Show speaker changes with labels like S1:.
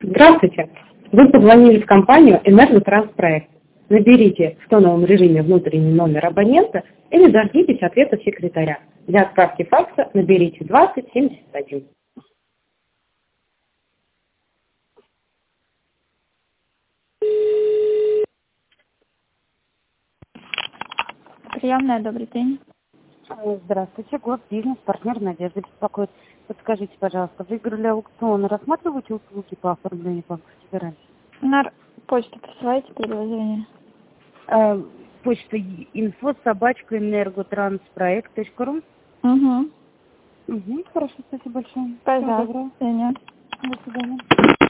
S1: Здравствуйте. Вы позвонили в компанию «Энерготранспроект». Наберите в тоновом режиме внутренний номер абонента или дождитесь ответа секретаря. Для отправки факса наберите 2071.
S2: Приемная, добрый день.
S3: Здравствуйте, Госбизнес, партнер Надежда беспокоит. Подскажите, пожалуйста, выиграли аукцион, рассматриваете услуги по оформлению банковской гарантии?
S2: На почту присылайте предложение.
S3: Почта info@energotransproект.ru.
S2: Угу.
S3: Хорошо, спасибо большое. Всего
S2: Пожалуйста.
S3: доброго.
S2: До свидания.
S3: До свидания.